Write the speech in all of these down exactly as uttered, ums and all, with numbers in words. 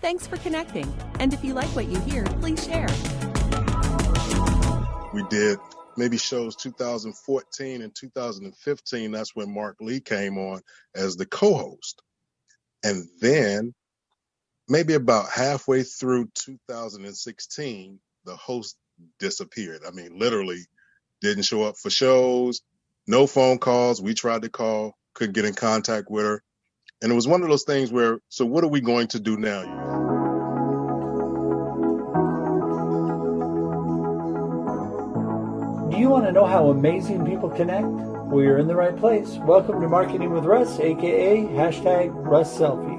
Thanks for connecting. And if you like what you hear, please share. We did maybe shows two thousand fourteen and two thousand fifteen. That's when Mark Lee came on as the co-host. And then maybe about halfway through two thousand sixteen, the host disappeared. I mean, literally didn't show up for shows, no phone calls. We tried to call, couldn't get in contact with her. And it was one of those things where, so what are we going to do now? Do you want to know how amazing people connect? Well, you're in the right place. Welcome to Marketing with Russ, aka hashtag Russ Selfie.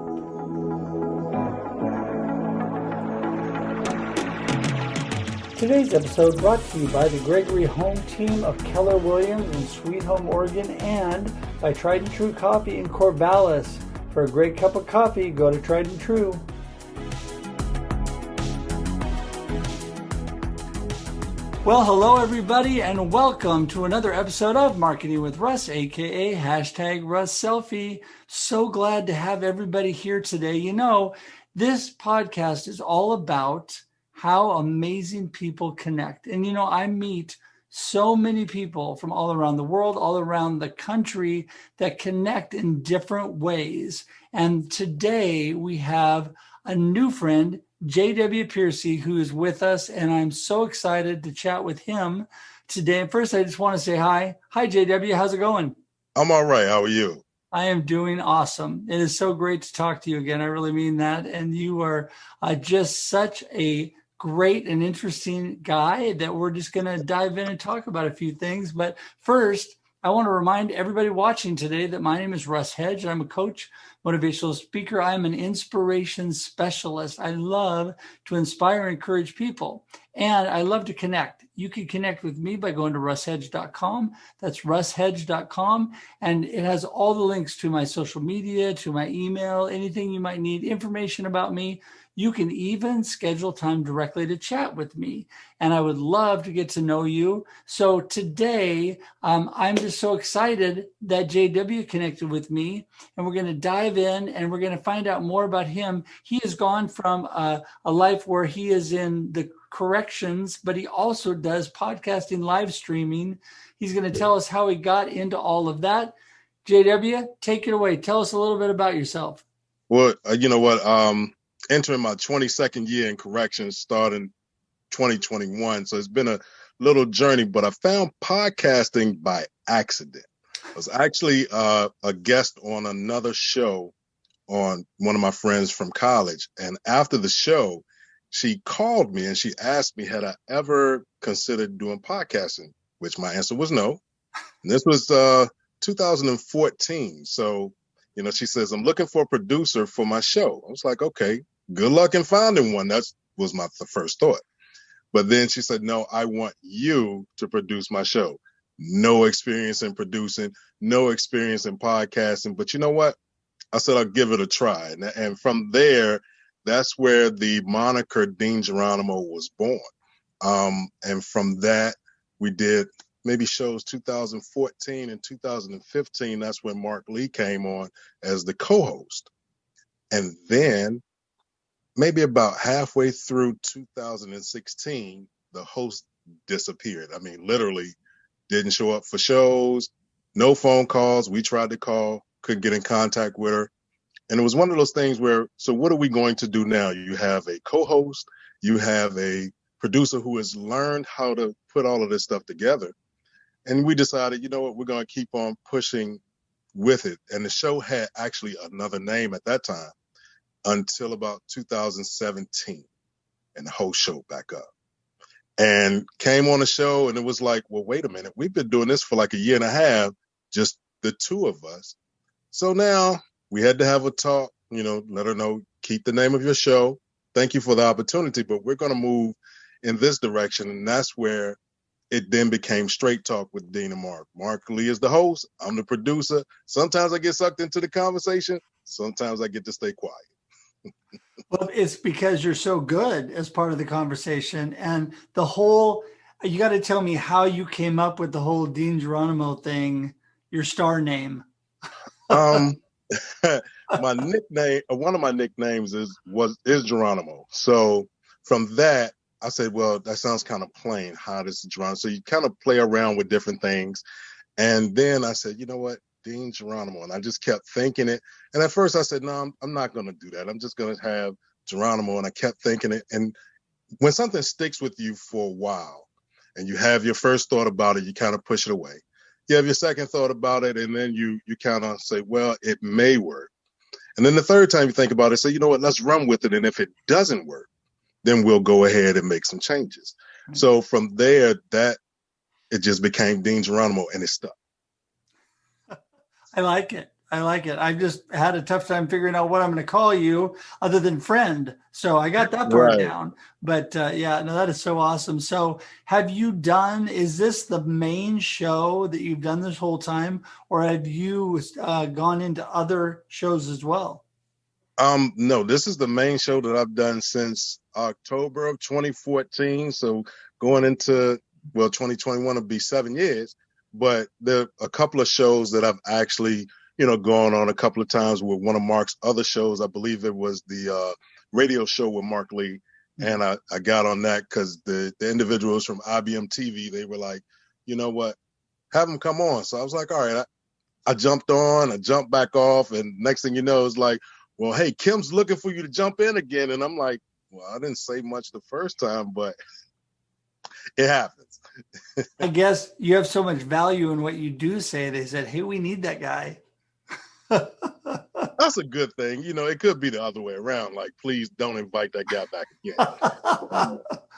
Today's episode brought to you by the Gregory Home team of Keller Williams in Sweet Home, Oregon, and by Tried and True Coffee in Corvallis. For a great cup of coffee, go to Tried and True. Well, hello everybody, and welcome to another episode of Marketing with Russ, aka hashtag Russ Selfie. So glad to have everybody here today. You know, this podcast is all about how amazing people connect. And you know, I meet so many people from all around the world, all around the country that connect in different ways. And today we have a new friend, J W Piercy, who is with us, and I'm so excited to chat with him today. And first, I just want to say hi. Hi, J W. How's it going? I'm all right. How are you? I am doing awesome. It is so great to talk to you again. I really mean that. And you are uh, just such a great and interesting guy that we're just going to dive in and talk about a few things. But first, I want to remind everybody watching today that my name is Russ Hedge. I'm a coach, motivational speaker. I'm an inspiration specialist. I love to inspire and encourage people, and I love to connect. You can connect with me by going to russ hedge dot com. That's russ hedge dot com, and it has all the links to my social media, to my email, anything you might need, information about me. You can even schedule time directly to chat with me, and I would love to get to know you. So today, um, I'm just so excited that J W connected with me, and we're going to dive in and we're going to find out more about him. He has gone from a, a life where he is in the corrections, but he also does podcasting, live streaming. He's going to tell us how he got into all of that. J W, take it away. Tell us a little bit about yourself. Well, uh, you know what? Um, entering my twenty-second year in corrections starting twenty twenty-one. So it's been a little journey, but I found podcasting by accident. I was actually uh, a guest on another show on one of my friends from college. And after the show, she called me and she asked me, had I ever considered doing podcasting, which my answer was no. And this was uh, two thousand fourteen. So, you know, she says, I'm looking for a producer for my show. I was like, okay, good luck in finding one. That was my the first thought. But then she said, no, I want you to produce my show. No experience in producing, no experience in podcasting. But you know what? I said, I'll give it a try. And, and from there, that's where the moniker Dean Geronimo was born. Um, and from that, we did maybe shows two thousand fourteen and two thousand fifteen. That's when Mark Lee came on as the co-host. And then maybe about halfway through two thousand sixteen, the host disappeared. I mean, literally didn't show up for shows, no phone calls. We tried to call, couldn't get in contact with her. And it was one of those things where, so what are we going to do now? You have a co-host, you have a producer who has learned how to put all of this stuff together. And we decided, you know what, we're going to keep on pushing with it. And the show had actually another name at that time until about two thousand seventeen, and the whole show back up. And came on the show, and it was like, well, wait a minute, we've been doing this for like a year and a half, just the two of us. So now we had to have a talk, you know, let her know, keep the name of your show. Thank you for the opportunity, but we're going to move in this direction. And that's where it then became Straight Talk with Dean and Mark. Mark Lee is the host. I'm the producer. Sometimes I get sucked into the conversation. Sometimes I get to stay quiet. Well, it's because you're so good as part of the conversation, and the whole, you got to tell me how you came up with the whole Dean Geronimo thing, your star name. um, My nickname, uh, one of my nicknames is was is Geronimo. So from that, I said, well, that sounds kind of plain. How does Geronimo? So you kind of play around with different things, and then I said, you know what, Dean Geronimo, and I just kept thinking it. And at first, I said, no, I'm, I'm not going to do that. I'm just going to have Geronimo, and I kept thinking it. And when something sticks with you for a while, and you have your first thought about it, you kind of push it away. You have your second thought about it, and then you you kind of say, well, it may work. And then the third time you think about it, say, you know what, let's run with it. And if it doesn't work, then we'll go ahead and make some changes. Mm-hmm. So from there, that it just became Dean Geronimo, and it stuck. I like it. I like it. I just had a tough time figuring out what I'm going to call you other than friend. So I got that part right down. But uh, yeah, no, that is so awesome. So have you done, is this the main show that you've done this whole time, or have you uh, gone into other shows as well? Um, no, this is the main show that I've done since October of twenty fourteen. So going into, well, twenty twenty-one will be seven years. But there are a couple of shows that I've actually, you know, gone on a couple of times with one of Mark's other shows. I believe it was the uh, radio show with Mark Lee. Mm-hmm. And I, I got on that because the, the individuals from I B M T V, they were like, you know what, have them come on. So I was like, all right, I, I jumped on, I jumped back off. And next thing you know, it's like, well, hey, Kim's looking for you to jump in again. And I'm like, well, I didn't say much the first time, but it happens. I guess you have so much value in what you do say. They said, hey, we need that guy. That's a good thing. You know, it could be the other way around. Like, please don't invite that guy back again.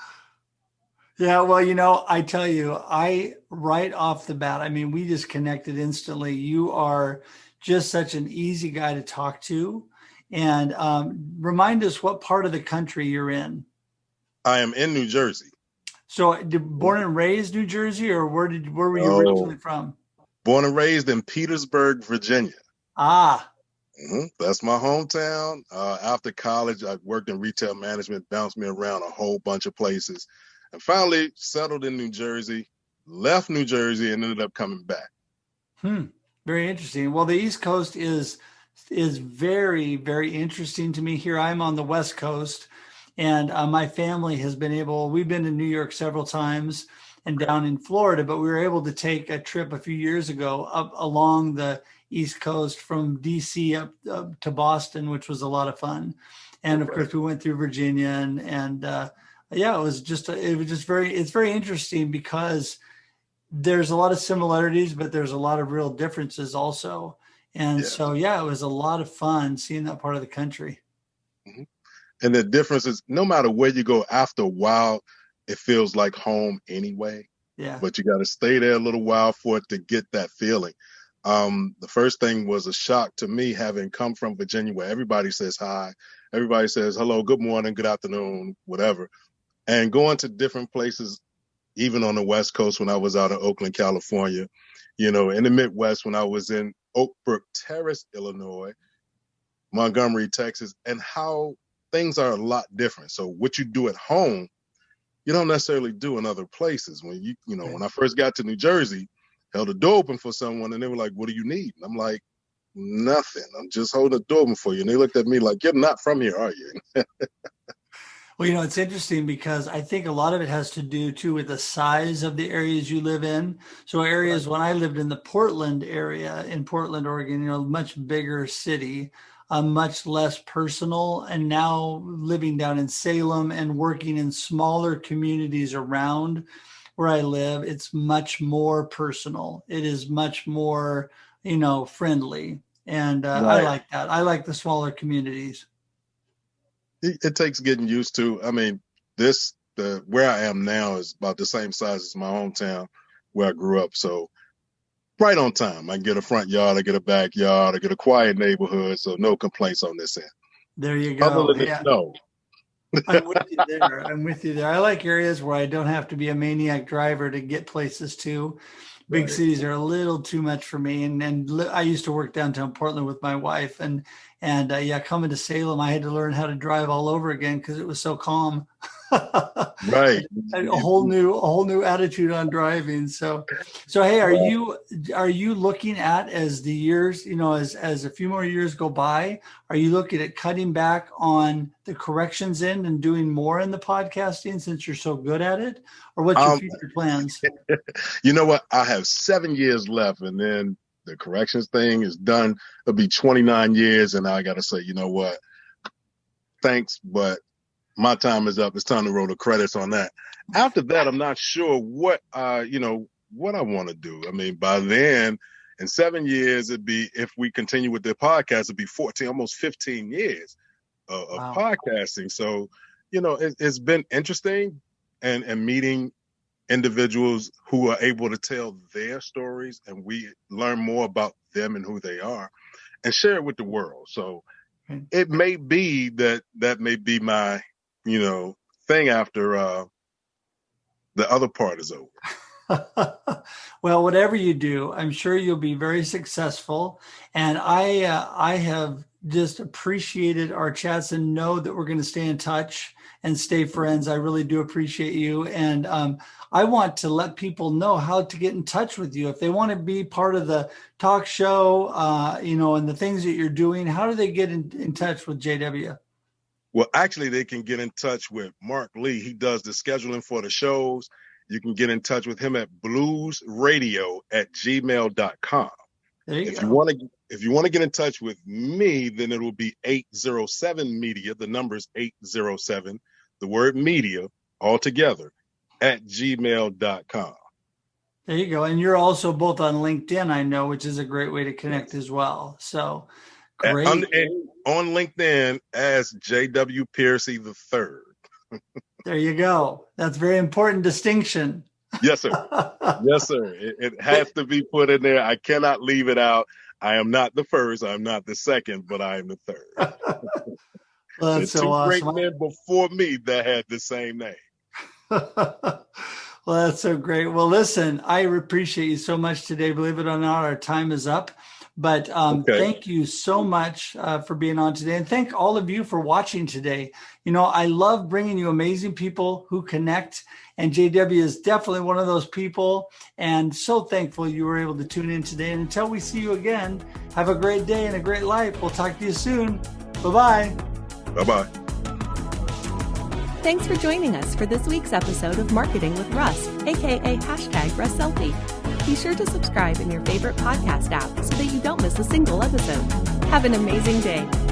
Yeah, well, you know, I tell you, I right off the bat, I mean, we just connected instantly. You are just such an easy guy to talk to. And um, remind us what part of the country you're in. I am in New Jersey. So, did, born and raised New Jersey, or where did where were you oh, originally from? Born and raised in Petersburg, Virginia. Ah, mm-hmm. That's my hometown. Uh, after college, I worked in retail management, bounced me around a whole bunch of places, and finally settled in New Jersey. Left New Jersey and ended up coming back. Hmm. Very interesting. Well, the East Coast is is very, very interesting to me. Here, I'm on the West Coast. And uh, my family has been able, we've been to New York several times and down in Florida, but we were able to take a trip a few years ago up along the East Coast from D C up, up to Boston, which was a lot of fun. And of course, we went through Virginia and, and uh, yeah, it was just, it was just very, it's very interesting because there's a lot of similarities, but there's a lot of real differences also. And yeah. so, yeah, it was a lot of fun seeing that part of the country. Mm-hmm. And the difference is no matter where you go, after a while, it feels like home anyway. Yeah. But you got to stay there a little while for it to get that feeling. Um, the first thing was a shock to me, having come from Virginia, where everybody says hi. Everybody says hello, good morning, good afternoon, whatever. And going to different places, even on the West Coast when I was out in Oakland, California, you know, in the Midwest when I was in Oak Brook Terrace, Illinois, Montgomery, Texas, and how things are a lot different. So what you do at home, you don't necessarily do in other places. When you, you know, when I first got to New Jersey, held the door open for someone and they were like, what do you need? And I'm like, nothing. I'm just holding the door open for you. And they looked at me like, you're not from here, are you? Well, you know, it's interesting because I think a lot of it has to do too with the size of the areas you live in. So areas, when I lived in the Portland area in Portland, Oregon, you know, much bigger city, Uh, much less personal, and now living down in Salem and working in smaller communities around where I live, it's much more personal. It is much more, you know, friendly. And uh, right. I like that. I like the smaller communities. It, it takes getting used to. I mean, this, the where I am now is about the same size as my hometown where I grew up. So right on time. I get a front yard, I get a backyard, I get a quiet neighborhood, so no complaints on this end. There you go. Other than yeah. the snow. I'm with you there. I'm with you there. I like areas where I don't have to be a maniac driver to get places to. Big right. cities are a little too much for me. And and li- I used to work downtown Portland with my wife, and and uh, yeah, coming to Salem, I had to learn how to drive all over again because it was so calm. Right. A whole new, a whole new attitude on driving. So, so hey, are you are you looking at, as the years, you know, as as a few more years go by, are you looking at cutting back on the corrections end and doing more in the podcasting since you're so good at it, or what's your Um, future plans? You know what? I have seven years left, and then the corrections thing is done. It'll be twenty-nine years, and I got to say, you know what? Thanks, but my time is up. It's time to roll the credits on that. After that, I'm not sure what, uh, you know, what I want to do. I mean, by then, in seven years, it'd be, if we continue with the podcast, it'd be fourteen, almost fifteen years of, of Wow. podcasting. So, you know, it, it's been interesting, and, and meeting individuals who are able to tell their stories, and we learn more about them and who they are and share it with the world. So Okay. it may be that that may be my, you know, thing after uh, the other part is over. Well, whatever you do, I'm sure you'll be very successful. And I, uh, I have just appreciated our chats and know that we're going to stay in touch and stay friends. I really do appreciate you. And um, I want to let people know how to get in touch with you. If they want to be part of the talk show, uh, you know, and the things that you're doing, how do they get in, in touch with J W? Well, actually, they can get in touch with Mark Lee. He does the scheduling for the shows. You can get in touch with him at bluesradio at gmail dot com. There you If go. you want to, if you want to get in touch with me, then it will be eight oh seven media. The number is eight oh seven, the word media all together, at gmail dot com. There you go. And you're also both on LinkedIn, I know, which is a great way to connect Yes. as well. So And great. on, and on LinkedIn as J W Piercy the third. There you go. That's a very important distinction. Yes, sir. Yes, sir. It, it has to be put in there. I cannot leave it out. I am not the first. I'm not the second, but I am the third. Well, that's There's two so great awesome. men before me that had the same name. Well, that's so great. Well, listen, I appreciate you so much today. Believe it or not, our time is up. But um, Okay. thank you so much uh, for being on today. And thank all of you for watching today. You know, I love bringing you amazing people who connect. And J W is definitely one of those people. And so thankful you were able to tune in today. And until we see you again, have a great day and a great life. We'll talk to you soon. Bye-bye. Bye-bye. Thanks for joining us for this week's episode of Marketing with Russ, aka hashtag Russ Selfie. Be sure to subscribe in your favorite podcast app so that you don't miss a single episode. Have an amazing day.